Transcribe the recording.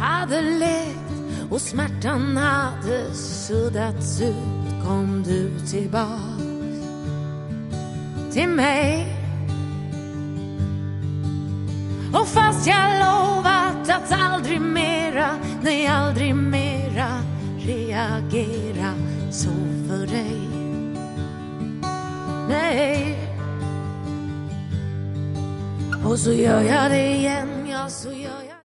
hade lekt och smärtan hade suddats ut, kom du tillbaks till mig. Och fast jag lovat att aldrig mera, nej aldrig mera reagera så för dig, nej. Och så gör jag det igen, ja så gör jag.